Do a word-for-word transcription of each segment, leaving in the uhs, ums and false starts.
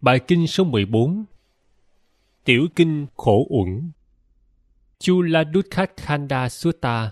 Bài kinh số mười bốn. Tiểu kinh khổ uẩn. Chula Dukkha Khanda Sutta.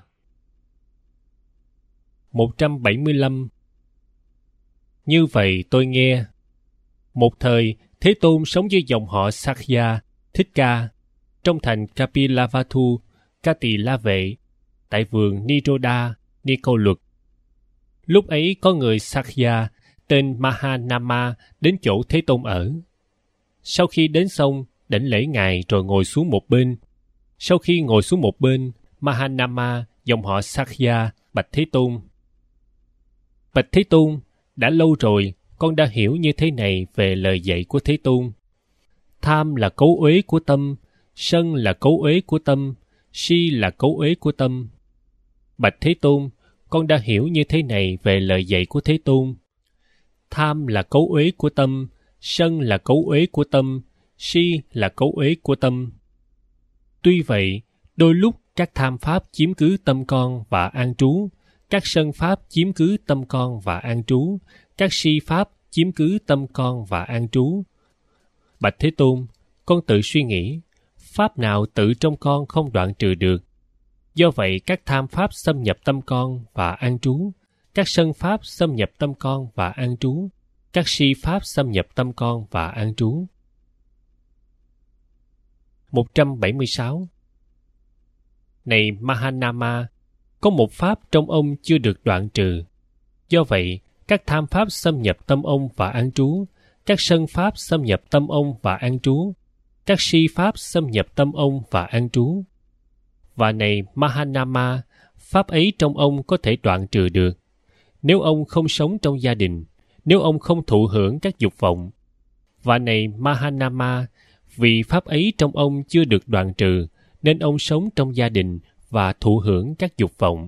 một trăm bảy mươi lăm. Như vậy tôi nghe. Một thời, Thế Tôn sống với dòng họ Sakya, Thích Ca, trong thành Kapilavatthu, Ca Tỳ La Vệ, tại vườn Niroda, Ni Câu Luật. Lúc ấy có người Sakya tên Mahanama đến chỗ Thế Tôn ở. Sau khi đến xong, đảnh lễ ngài rồi ngồi xuống một bên. Sau khi ngồi xuống một bên, Mahanama, dòng họ Sakya, bạch Thế Tôn. Bạch Thế Tôn, đã lâu rồi con đã hiểu như thế này về lời dạy của Thế Tôn. Tham là cấu uế của tâm, sân là cấu uế của tâm, si là cấu uế của tâm. Bạch Thế Tôn, con đã hiểu như thế này về lời dạy của Thế Tôn. Tham là cấu uế của tâm, sân là cấu uế của tâm, si là cấu uế của tâm. Tuy vậy, đôi lúc các tham pháp chiếm cứ tâm con và an trú, các sân pháp chiếm cứ tâm con và an trú, các si pháp chiếm cứ tâm con và an trú. Bạch Thế Tôn, con tự suy nghĩ, pháp nào tự trong con không đoạn trừ được. Do vậy, các tham pháp xâm nhập tâm con và an trú, các sân pháp xâm nhập tâm con và an trú, các si pháp xâm nhập tâm con và an trú. một trăm bảy mươi sáu. Này Mahanama, có một pháp trong ông chưa được đoạn trừ. Do vậy, các tham pháp xâm nhập tâm ông và an trú, các sân pháp xâm nhập tâm ông và an trú, các si pháp xâm nhập tâm ông và an trú. Và này Mahanama, pháp ấy trong ông có thể đoạn trừ được. Nếu ông không sống trong gia đình, nếu ông không thụ hưởng các dục vọng. Và này Mahanama, vì pháp ấy trong ông chưa được đoạn trừ, nên ông sống trong gia đình và thụ hưởng các dục vọng.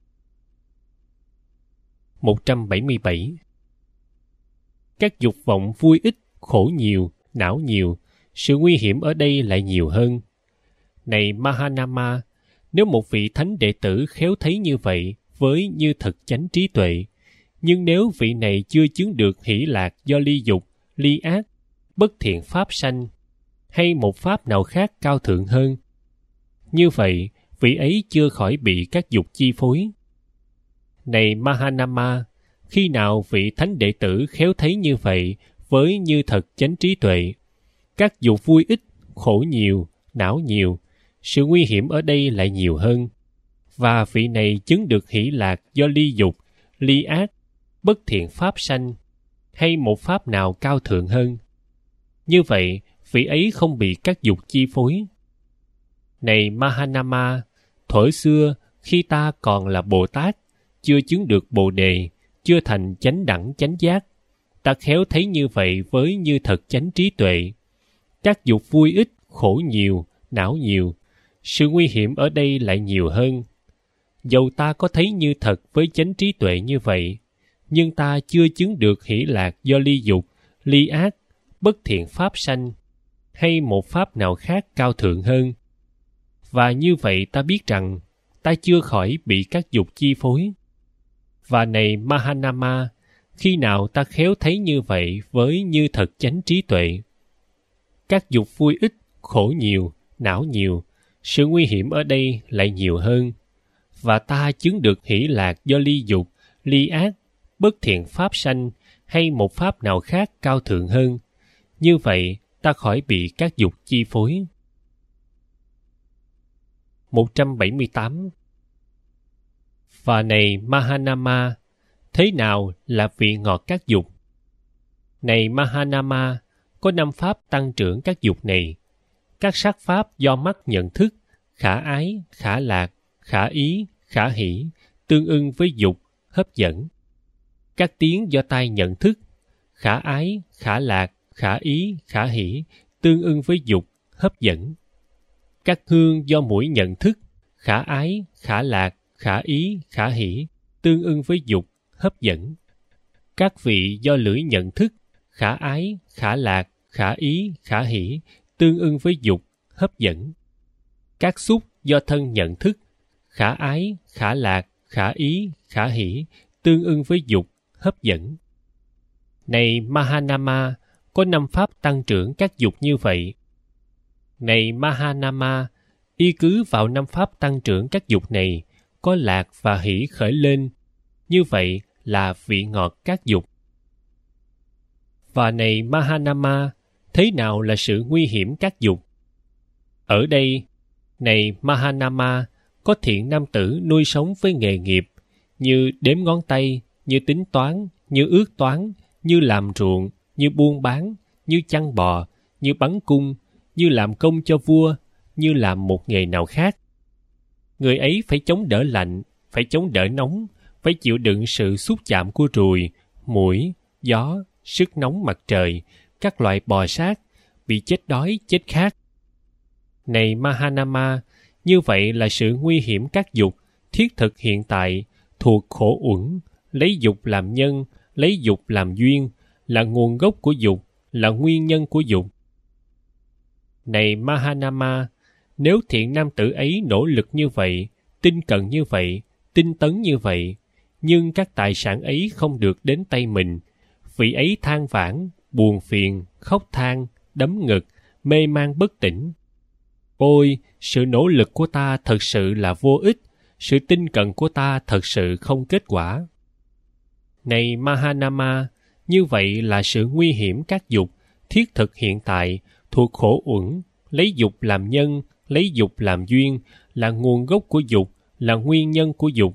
một trăm bảy mươi bảy. Các dục vọng vui ít, khổ nhiều, não nhiều, sự nguy hiểm ở đây lại nhiều hơn. Này Mahanama, nếu một vị thánh đệ tử khéo thấy như vậy với như thật chánh trí tuệ, nhưng nếu vị này chưa chứng được hỷ lạc do ly dục, ly ác, bất thiện pháp sanh, hay một pháp nào khác cao thượng hơn, như vậy, vị ấy chưa khỏi bị các dục chi phối. Này Mahanama, khi nào vị thánh đệ tử khéo thấy như vậy với như thật chánh trí tuệ, các dục vui ít, khổ nhiều, não nhiều, sự nguy hiểm ở đây lại nhiều hơn, và vị này chứng được hỷ lạc do ly dục, ly ác, bất thiện pháp sanh, hay một pháp nào cao thượng hơn. Như vậy, vị ấy không bị các dục chi phối. Này Mahanama, thuở xưa, khi ta còn là Bồ Tát, chưa chứng được Bồ Đề, chưa thành chánh đẳng chánh giác, ta khéo thấy như vậy với như thật chánh trí tuệ. Các dục vui ít, khổ nhiều, não nhiều, sự nguy hiểm ở đây lại nhiều hơn. Dầu ta có thấy như thật với chánh trí tuệ như vậy, nhưng ta chưa chứng được hỷ lạc do ly dục, ly ác, bất thiện pháp sanh, hay một pháp nào khác cao thượng hơn. Và như vậy ta biết rằng, ta chưa khỏi bị các dục chi phối. Và này Mahanama, khi nào ta khéo thấy như vậy với như thật chánh trí tuệ, các dục vui ít, khổ nhiều, não nhiều, sự nguy hiểm ở đây lại nhiều hơn, và ta chứng được hỷ lạc do ly dục, ly ác, bất thiện pháp sanh, hay một pháp nào khác cao thượng hơn. Như vậy, ta khỏi bị các dục chi phối. một trăm bảy mươi tám. Và này Mahanama, thế nào là vị ngọt các dục? Này Mahanama, có năm pháp tăng trưởng các dục này. Các sắc pháp do mắt nhận thức, khả ái, khả lạc, khả ý, khả hỷ, tương ưng với dục, hấp dẫn. Các tiếng do tai nhận thức, khả ái, khả lạc, khả ý, khả hỷ, tương ưng với dục, hấp dẫn. Các hương do mũi nhận thức, khả ái, khả lạc, khả ý, khả hỷ, tương ưng với dục, hấp dẫn. Các vị do lưỡi nhận thức, khả ái, khả lạc, khả ý, khả hỷ, tương ưng với dục, hấp dẫn. Các xúc do thân nhận thức, khả ái, khả lạc, khả ý, khả hỷ, tương ưng với dục, hấp dẫn. Này Mahanama, có năm pháp tăng trưởng các dục như vậy. Này Mahanama, y cứ vào năm pháp tăng trưởng các dục này, có lạc và hỷ khởi lên, như vậy là vị ngọt các dục. Và này Mahanama, thế nào là sự nguy hiểm các dục? Ở đây, này Mahanama, có thiện nam tử nuôi sống với nghề nghiệp, như đếm ngón tay, như tính toán, như ước toán, như làm ruộng, như buôn bán, như chăn bò, như bắn cung, như làm công cho vua, như làm một nghề nào khác. Người ấy phải chống đỡ lạnh, phải chống đỡ nóng, phải chịu đựng sự xúc chạm của ruồi, muỗi, gió, sức nóng mặt trời, các loại bò sát, bị chết đói, chết khát. Này Mahanama, như vậy là sự nguy hiểm các dục, thiết thực hiện tại, thuộc khổ uẩn, lấy dục làm nhân, lấy dục làm duyên, là nguồn gốc của dục, là nguyên nhân của dục. Này Mahanama, nếu thiện nam tử ấy nỗ lực như vậy, tinh cận như vậy, tinh tấn như vậy, nhưng các tài sản ấy không được đến tay mình, vị ấy than vãn, buồn phiền, khóc than, đấm ngực, mê man bất tỉnh. Ôi, sự nỗ lực của ta thật sự là vô ích, sự tinh cận của ta thật sự không kết quả. Này Mahanama, như vậy là sự nguy hiểm các dục, thiết thực hiện tại, thuộc khổ uẩn, lấy dục làm nhân, lấy dục làm duyên, là nguồn gốc của dục, là nguyên nhân của dục.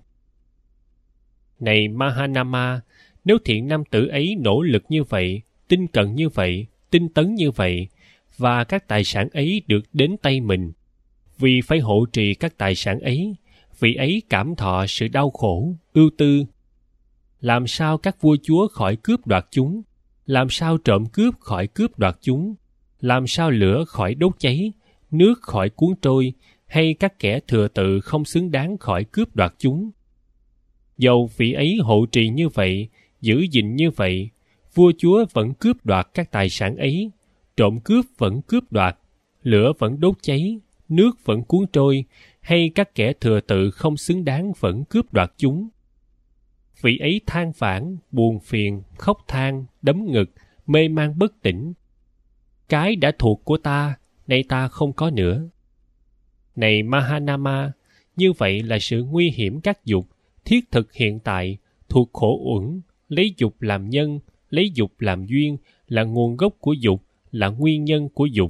Này Mahanama, nếu thiện nam tử ấy nỗ lực như vậy, tinh cận như vậy, tinh tấn như vậy, và các tài sản ấy được đến tay mình, vì phải hộ trì các tài sản ấy, vị ấy cảm thọ sự đau khổ, ưu tư. Làm sao các vua chúa khỏi cướp đoạt chúng? Làm sao trộm cướp khỏi cướp đoạt chúng? Làm sao lửa khỏi đốt cháy, nước khỏi cuốn trôi, hay các kẻ thừa tự không xứng đáng khỏi cướp đoạt chúng? Dầu vị ấy hộ trì như vậy, giữ gìn như vậy, vua chúa vẫn cướp đoạt các tài sản ấy, trộm cướp vẫn cướp đoạt, lửa vẫn đốt cháy, nước vẫn cuốn trôi, hay các kẻ thừa tự không xứng đáng vẫn cướp đoạt chúng. Vị ấy than vãn, buồn phiền, khóc than, đấm ngực, mê man bất tỉnh. Cái đã thuộc của ta, nay ta không có nữa. Này Mahanama, như vậy là sự nguy hiểm các dục, thiết thực hiện tại, thuộc khổ uẩn, lấy dục làm nhân, lấy dục làm duyên, là nguồn gốc của dục, là nguyên nhân của dục.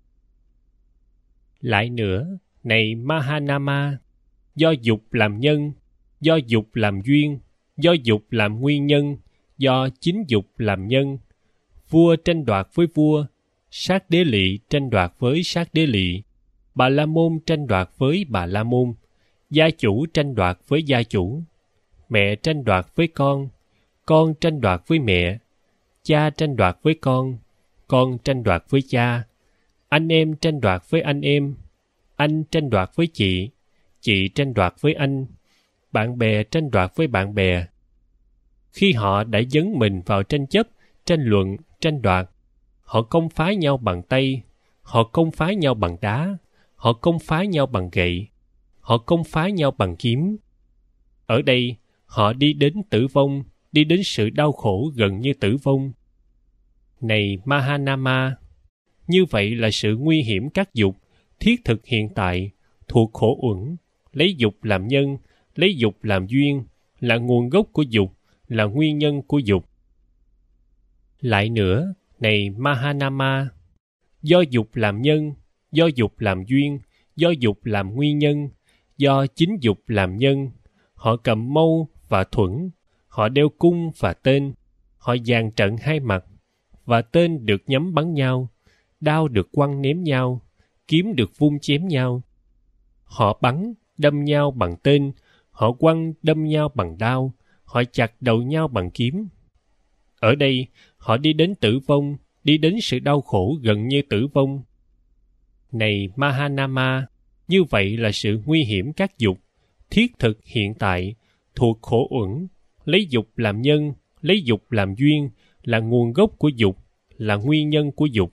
Lại nữa, này Mahanama, do dục làm nhân, do dục làm duyên, do dục làm nguyên nhân, do chính dục làm nhân, vua tranh đoạt với vua, sát đế lỵ tranh đoạt với sát đế lỵ, bà la môn tranh đoạt với bà la môn, gia chủ tranh đoạt với gia chủ, mẹ tranh đoạt với con, con tranh đoạt với mẹ, cha tranh đoạt với con, con tranh đoạt với cha, anh em tranh đoạt với anh em, anh tranh đoạt với chị, chị tranh đoạt với anh, bạn bè tranh đoạt với bạn bè. Khi họ đã dấn mình vào tranh chấp, tranh luận, tranh đoạt, họ công phá nhau bằng tay, họ công phá nhau bằng đá, họ công phá nhau bằng gậy, họ công phá nhau bằng kiếm. Ở đây, họ đi đến tử vong, đi đến sự đau khổ gần như tử vong. Này Mahanama, như vậy là sự nguy hiểm các dục, thiết thực hiện tại, thuộc khổ uẩn, lấy dục làm nhân, lấy dục làm duyên, là nguồn gốc của dục, là nguyên nhân của dục. Lại nữa, này Mahanama, do dục làm nhân, do dục làm duyên, do dục làm nguyên nhân, do chính dục làm nhân, họ cầm mâu và thuẫn, họ đeo cung và tên, họ dàn trận hai mặt, và tên được nhắm bắn nhau, đao được quăng ném nhau, kiếm được vung chém nhau. Họ bắn, đâm nhau bằng tên, họ quăng đâm nhau bằng đao, họ chặt đầu nhau bằng kiếm. Ở đây, họ đi đến tử vong, đi đến sự đau khổ gần như tử vong. Này Mahanama, như vậy là sự nguy hiểm các dục, thiết thực hiện tại, thuộc khổ uẩn, lấy dục làm nhân, lấy dục làm duyên, là nguồn gốc của dục, là nguyên nhân của dục.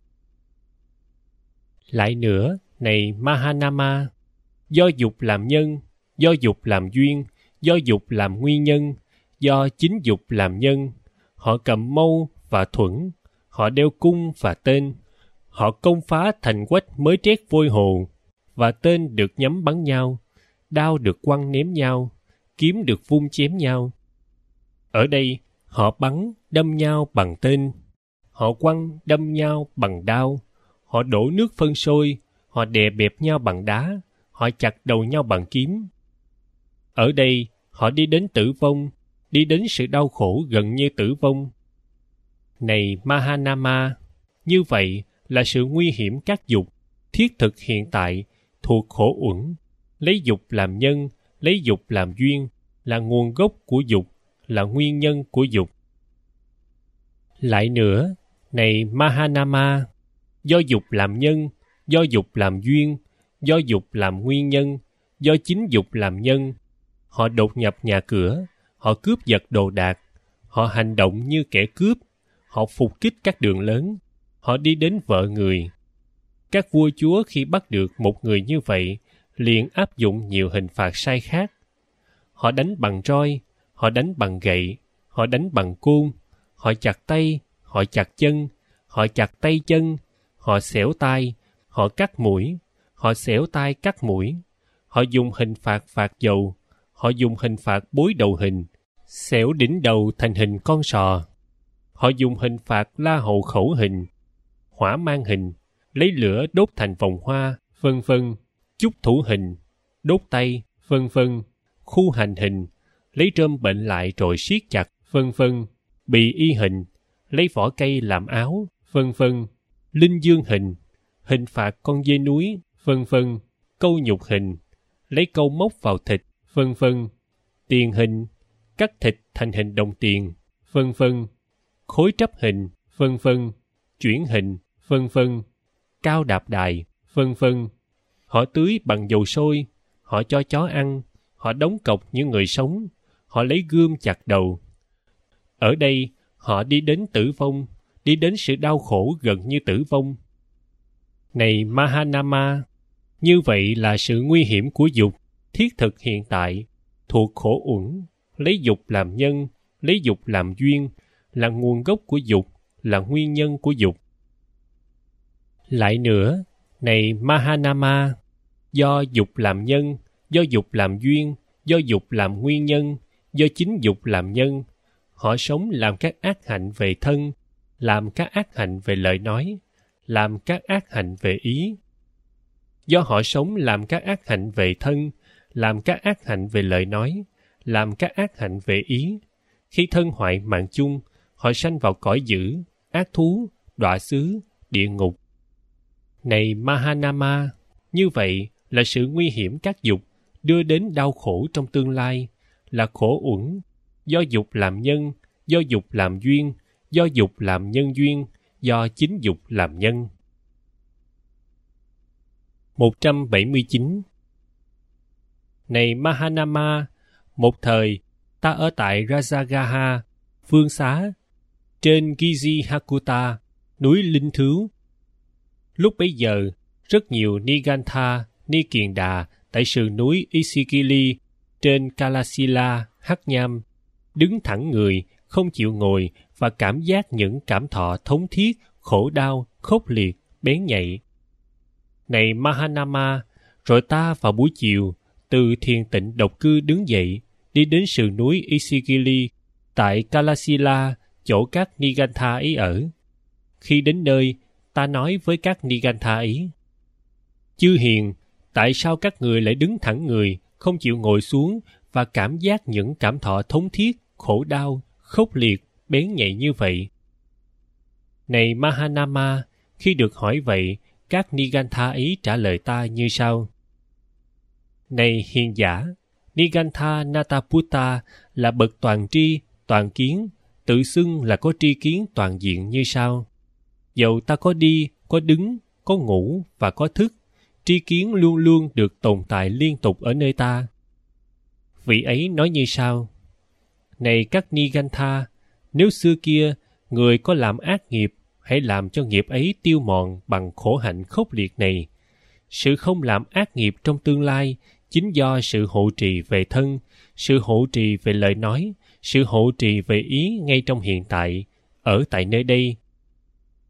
Lại nữa, này Mahanama, do dục làm nhân, do dục làm duyên, do dục làm nguyên nhân, do chính dục làm nhân, họ cầm mâu và thuẫn, họ đeo cung và tên, họ công phá thành quách mới trét vôi hồ, và tên được nhắm bắn nhau, đao được quăng ném nhau, kiếm được vung chém nhau. Ở đây, họ bắn, đâm nhau bằng tên, họ quăng, đâm nhau bằng đao, họ đổ nước phân sôi, họ đè bẹp nhau bằng đá, họ chặt đầu nhau bằng kiếm. Ở đây, họ đi đến tử vong, đi đến sự đau khổ gần như tử vong. Này Mahanama, như vậy là sự nguy hiểm các dục, thiết thực hiện tại, thuộc khổ uẩn, lấy dục làm nhân, lấy dục làm duyên, là nguồn gốc của dục, là nguyên nhân của dục. Lại nữa, này Mahanama, do dục làm nhân, do dục làm duyên, do dục làm nguyên nhân, do chính dục làm nhân, họ đột nhập nhà cửa, họ cướp giật đồ đạc, họ hành động như kẻ cướp, họ phục kích các đường lớn, họ đi đến vợ người. Các vua chúa khi bắt được một người như vậy, liền áp dụng nhiều hình phạt sai khác. Họ đánh bằng roi, họ đánh bằng gậy, họ đánh bằng côn, họ chặt tay, họ chặt chân, họ chặt tay chân, họ xẻo tai, họ cắt mũi, họ xẻo tai cắt mũi, họ dùng hình phạt phạt dầu, họ dùng hình phạt bối đầu hình, xẻo đỉnh đầu thành hình con sò. Họ dùng hình phạt la hầu khẩu hình, hỏa mang hình, lấy lửa đốt thành vòng hoa, vân vân, chúc thủ hình, đốt tay, vân vân, khu hành hình, lấy rơm bệnh lại rồi siết chặt, vân vân, bì y hình, lấy vỏ cây làm áo, vân vân, linh dương hình, hình phạt con dê núi, vân vân, câu nhục hình, lấy câu móc vào thịt, vân vân, tiền hình, cắt thịt thành hình đồng tiền, vân vân, khối trắp hình, vân vân, chuyển hình, vân vân, cao đạp đài, vân vân. Họ tưới bằng dầu sôi, họ cho chó ăn, họ đóng cọc những người sống, họ lấy gươm chặt đầu. Ở đây, họ đi đến tử vong, đi đến sự đau khổ gần như tử vong. Này Mahanama, như vậy là sự nguy hiểm của dục, thiết thực hiện tại, thuộc khổ uẩn, lấy dục làm nhân, lấy dục làm duyên, là nguồn gốc của dục, là nguyên nhân của dục. Lại nữa, này Mahanama, do dục làm nhân, do dục làm duyên, do dục làm nguyên nhân, do chính dục làm nhân, họ sống làm các ác hạnh về thân, làm các ác hạnh về lời nói, làm các ác hạnh về ý. Do họ sống làm các ác hạnh về thân, làm các ác hạnh về lời nói, làm các ác hạnh về ý. Khi thân hoại mạng chung, họ sanh vào cõi dữ, ác thú, đọa xứ, địa ngục. Này Mahanama, như vậy là sự nguy hiểm các dục đưa đến đau khổ trong tương lai, là khổ uẩn, do dục làm nhân, do dục làm duyên, do dục làm nhân duyên, do chính dục làm nhân. một trăm bảy mươi chín. Này Mahanama, một thời ta ở tại Rajagaha, Vương Xá, trên Giji-Hakuta, núi Linh Thứu. Lúc bấy giờ, rất nhiều Nigantha, Ni Kiền Đà tại sườn núi Isikili trên Kalasila, Hắc Nham, đứng thẳng người, không chịu ngồi và cảm giác những cảm thọ thống thiết, khổ đau, khốc liệt, bén nhạy. Này Mahanama, rồi ta vào buổi chiều, từ thiền tịnh độc cư đứng dậy, đi đến sườn núi Isikili, tại Kalasila, chỗ các Nigantha ấy ở. Khi đến nơi, ta nói với các Nigantha ấy: Chư hiền, tại sao các người lại đứng thẳng người, không chịu ngồi xuống và cảm giác những cảm thọ thống thiết, khổ đau, khốc liệt, bén nhạy như vậy? Này Mahanama, khi được hỏi vậy, các Nigantha ấy trả lời ta như sau: Này hiền giả, Nigantha Nataputta là bậc toàn tri, toàn kiến, tự xưng là có tri kiến toàn diện như sau: Dầu ta có đi, có đứng, có ngủ và có thức, tri kiến luôn luôn được tồn tại liên tục ở nơi ta. Vị ấy nói như sau: Này các Nigantha, nếu xưa kia người có làm ác nghiệp, hãy làm cho nghiệp ấy tiêu mòn bằng khổ hạnh khốc liệt này. Sự không làm ác nghiệp trong tương lai chính do sự hộ trì về thân, sự hộ trì về lời nói, sự hộ trì về ý ngay trong hiện tại, ở tại nơi đây.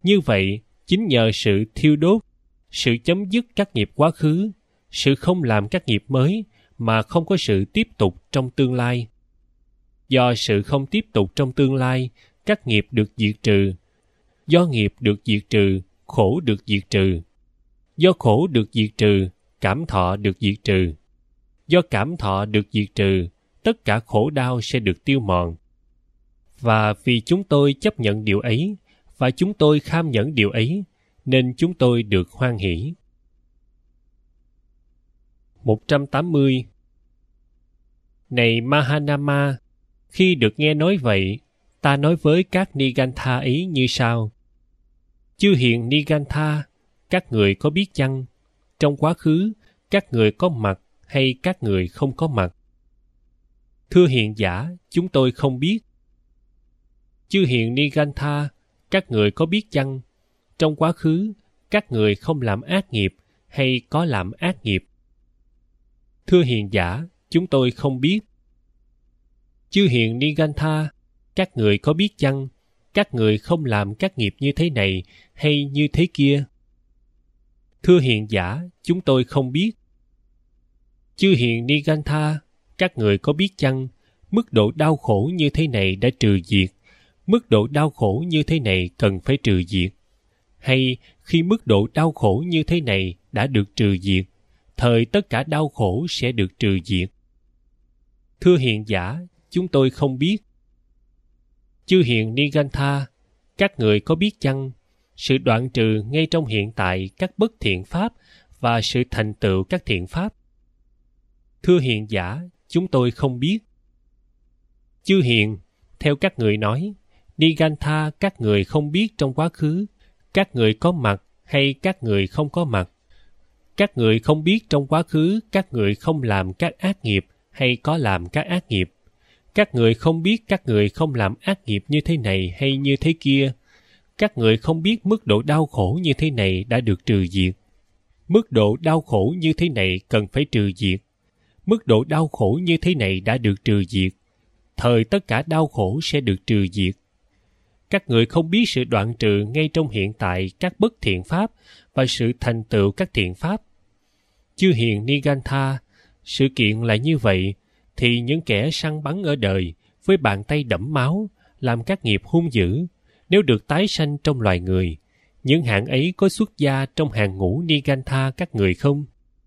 Như vậy, chính nhờ sự thiêu đốt, sự chấm dứt các nghiệp quá khứ, sự không làm các nghiệp mới mà không có sự tiếp tục trong tương lai. Do sự không tiếp tục trong tương lai, các nghiệp được diệt trừ. Do nghiệp được diệt trừ, khổ được diệt trừ. Do khổ được diệt trừ, cảm thọ được diệt trừ. Do cảm thọ được diệt trừ, tất cả khổ đau sẽ được tiêu mòn. Và vì chúng tôi chấp nhận điều ấy, và chúng tôi kham nhẫn điều ấy, nên chúng tôi được hoan hỷ. một trăm tám mươi. Này Mahanama, khi được nghe nói vậy, ta nói với các Nigantha ấy như sau. Chư hiền Nigantha, các người có biết chăng, trong quá khứ, các người có mặt hay các người không có mặt? Thưa hiền giả, chúng tôi không biết. Chư hiền Nigantha, các người có biết chăng, trong quá khứ, các người không làm ác nghiệp hay có làm ác nghiệp? Thưa hiền giả, chúng tôi không biết. Chư hiền Nigantha, các người có biết chăng, các người không làm các nghiệp như thế này hay như thế kia? Thưa hiền giả, chúng tôi không biết. Chư hiền Nigantha, các người có biết chăng, mức độ đau khổ như thế này đã trừ diệt, mức độ đau khổ như thế này cần phải trừ diệt? Hay khi mức độ đau khổ như thế này đã được trừ diệt, thời tất cả đau khổ sẽ được trừ diệt? Thưa hiền giả, chúng tôi không biết. Chư hiền Nigantha, các người có biết chăng, sự đoạn trừ ngay trong hiện tại các bất thiện pháp và sự thành tựu các thiện pháp? Thưa hiền giả, chúng tôi không biết. Chư hiền, theo các người nói, Nigantha các người không biết trong quá khứ, các người có mặt hay các người không có mặt. Các người không biết trong quá khứ các người không làm các ác nghiệp hay có làm các ác nghiệp. Các người không biết các người không làm ác nghiệp như thế này hay như thế kia. Các người không biết mức độ đau khổ như thế này đã được trừ diệt. Mức độ đau khổ như thế này cần phải trừ diệt. Mức độ đau khổ như thế này đã được trừ diệt. Thời tất cả đau khổ sẽ được trừ diệt. Các người không biết sự đoạn trừ ngay trong hiện tại các bất thiện pháp và sự thành tựu các thiện pháp. Chư hiền Nigantha, sự kiện là như vậy, thì những kẻ săn bắn ở đời với bàn tay đẫm máu, làm các nghiệp hung dữ, nếu được tái sanh trong loài người, những hạng ấy có xuất gia trong hàng ngũ Nigantha các người không?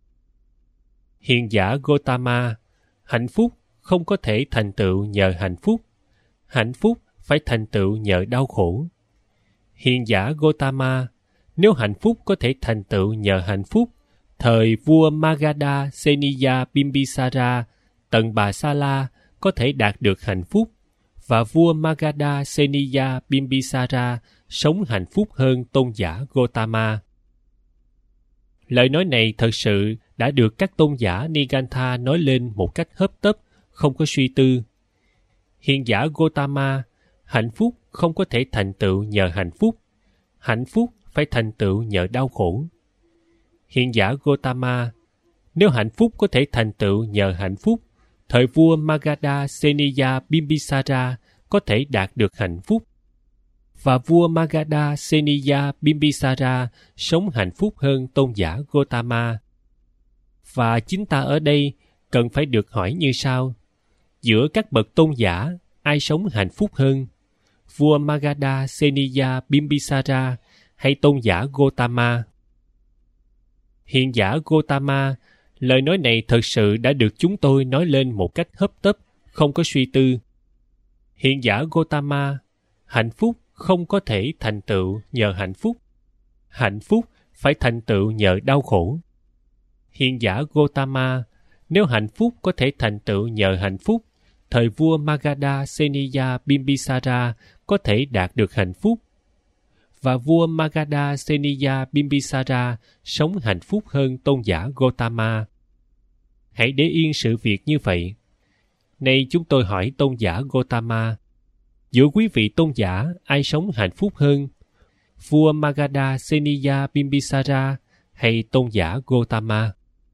Hiền giả Gotama, hạnh phúc không có thể thành tựu nhờ hạnh phúc. Hạnh phúc phải thành tựu nhờ đau khổ. Hiền giả Gotama, nếu hạnh phúc có thể thành tựu nhờ hạnh phúc, thời vua Magadha Seniya Bimbisara tận Bà Sa La có thể đạt được hạnh phúc, và vua Magadha Seniya Bimbisara sống hạnh phúc hơn tôn giả Gotama. Lời nói này thật sự đã được các tôn giả Nigantha nói lên một cách hấp tấp, không có suy tư. Hiền giả Gotama, hạnh phúc không có thể thành tựu nhờ hạnh phúc. Hạnh phúc phải thành tựu nhờ đau khổ. Hiền giả Gotama, nếu hạnh phúc có thể thành tựu nhờ hạnh phúc, thời vua Magadha Seniya Bimbisara có thể đạt được hạnh phúc, và vua Magadha Seniya Bimbisara sống hạnh phúc hơn tôn giả Gotama. Và chính ta ở đây cần phải được hỏi như sau: giữa các bậc tôn giả, ai sống hạnh phúc hơn? Vua Magadha Seniya Bimbisara hay tôn giả Gotama? Hiền giả Gotama, lời nói này thật sự đã được chúng tôi nói lên một cách hấp tấp, không có suy tư. Hiền giả Gotama, hạnh phúc không có thể thành tựu nhờ hạnh phúc. Hạnh phúc phải thành tựu nhờ đau khổ. Hiền giả Gotama, nếu hạnh phúc có thể thành tựu nhờ hạnh phúc, thời vua Magadha Seniya Bimbisara có thể đạt được hạnh phúc, và vua Magadha Seniya Bimbisara sống hạnh phúc hơn tôn giả Gotama. Hãy để yên sự việc như vậy. Nay chúng tôi hỏi tôn giả Gotama, giữa quý vị tôn giả ai sống hạnh phúc hơn? Vua Magadha Seniya Bimbisara hay tôn giả Gotama?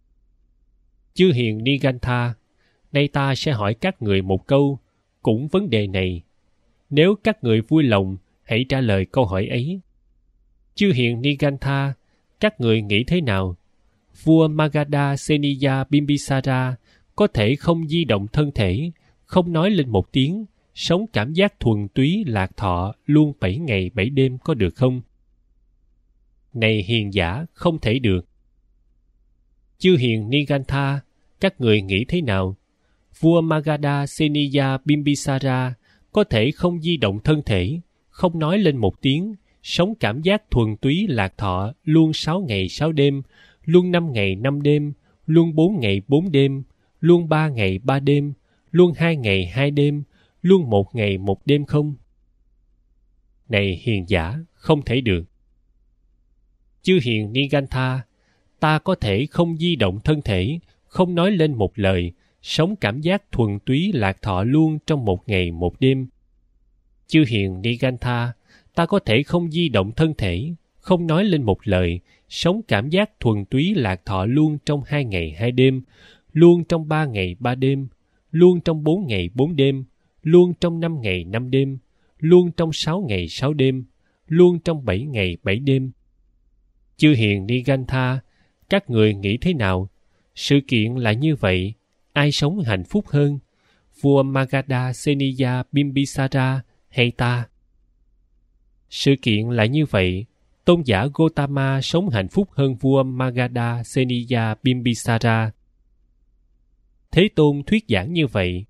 Chư hiền Nigantha, nay ta sẽ hỏi các người một câu, cũng vấn đề này. Nếu các người vui lòng, hãy trả lời câu hỏi ấy. Chư hiền Nigantha, các người nghĩ thế nào? Vua Magadha Seniya Bimbisara có thể không di động thân thể, không nói lên một tiếng, sống cảm giác thuần túy lạc thọ luôn bảy ngày bảy đêm có được không? Này hiền giả, không thể được. Chư hiền Nigantha, các người nghĩ thế nào? Vua Magadha Seniya Bimbisara có thể không di động thân thể, không nói lên một tiếng, sống cảm giác thuần túy lạc thọ luôn sáu ngày sáu đêm, luôn năm ngày năm đêm, luôn bốn ngày bốn đêm, luôn ba ngày ba đêm, luôn hai ngày hai đêm, luôn một ngày một đêm không? Này hiền giả, không thể được. Chư hiền Nigantha, ta có thể không di động thân thể, không nói lên một lời, sống cảm giác thuần túy lạc thọ luôn trong một ngày một đêm. Chư hiền Nigantha, ta có thể không di động thân thể, không nói lên một lời, sống cảm giác thuần túy lạc thọ luôn trong hai ngày hai đêm, luôn trong ba ngày ba đêm, luôn trong bốn ngày bốn đêm, luôn trong năm ngày năm đêm, luôn trong sáu ngày sáu đêm, luôn trong bảy ngày bảy đêm. Chư hiền Nigantha, các người nghĩ thế nào? Sự kiện là như vậy, ai sống hạnh phúc hơn? Vua Magadha Seniya Bimbisara hay ta? Sự kiện là như vậy, tôn giả Gotama sống hạnh phúc hơn vua Magadha Seniya Bimbisara. Thế Tôn thuyết giảng như vậy,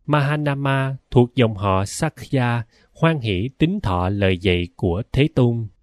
Mahanama thuộc dòng họ Sakya hoan hỷ tín thọ lời dạy của Thế Tôn.